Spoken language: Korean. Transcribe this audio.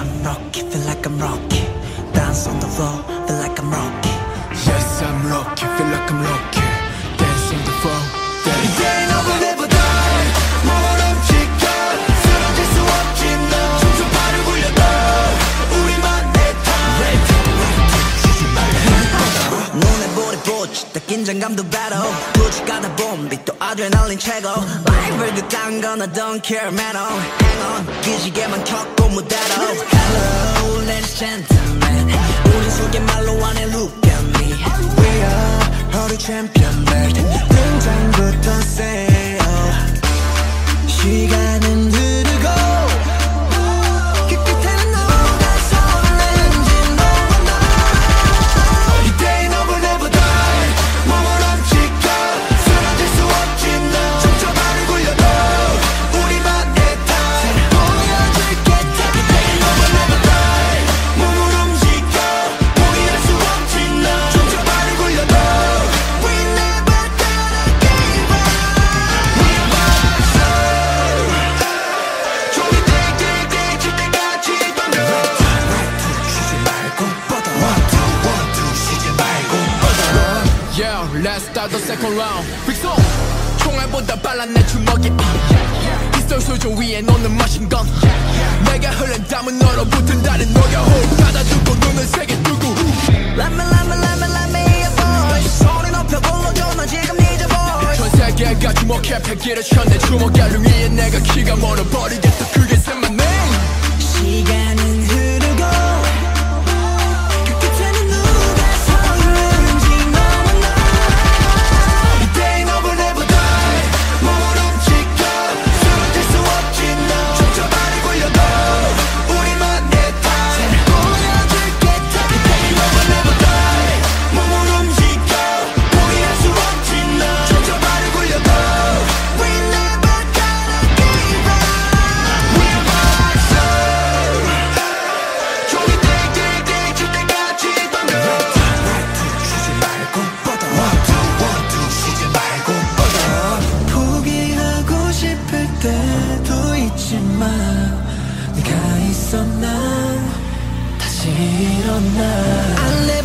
I'm rocky, feel like I'm rocky. Dance on the floor, feel like I'm rocky. Yes, I'm rocky, feel like I'm rocky. Dance on the floor, dance. 이제 너를 never die. 모름지켜 쓰러질 수 없지 너. 춤춰 발을 굴려도 우리만의 time. 눈에 불이 붙이 더 긴장감도 battle. 굳이 가다 보면 또 아드레날린 최고. 라이벌 그딴 건 I don't care man. Hang on 기지개만 켰고 무대로. Hello ladies and gentlemen. 우린 속에말로 안해 look at me. We are all the champion belt. 등장부터 say oh. 시간은 흐르고 그 끝에는 너가 섰는지 너와 나. 이때 너를 never die. 모름지켜 쓰러질 수 없지 너. 춤춰 발을 굴려도 우리만의 time. 보여줄게 이때 너를 never die. 몸을 움직여 포기할 수 없지 너. 춤춰 발을 굴려도 We never gonna give up. We are boxers. 종이 띵띵띵 칠 때까지 던져. 쉬지 말고 뻗어. One two 쉬지 말고 뻗어. Yeah, let's start the second round. 빅송 총알보다 빨란 내 주먹이 피스톨 수조 위에 놓는 머신건. 내가 흘린 땀은 얼어붙은 다리 녹여 호흡 가다두고 눈을 세게 뜨고. Let me a voice. 소리 높여 불러줘 너 지금 need a voice. 전 세계가 주목해 패기를 쳤네. 주먹 알릉 위에 내가 키가 멀어버리겠어. 그게 my name. 시간은 흐르고 그 끝에는 누가 섰는지 너와 나. 이때 너를 never die. 몸을 움직여 쓰러질 수 없지 너. 춤춰 발을 굴려도 우리만의 time. 보여줄게 이때 너를 never die. 몸을 움직여 포기할 수 없지 너. 춤춰 발을 굴려도 We never gonna give up. We are boxers. 종이 띵띵띵 칠 때까지 던져. 쉬지 말고 뻗어. One two 쉬지 말고 뻗어. 포기하고 싶을 때도 있지만 네가 있어 난 다시 일어나. I never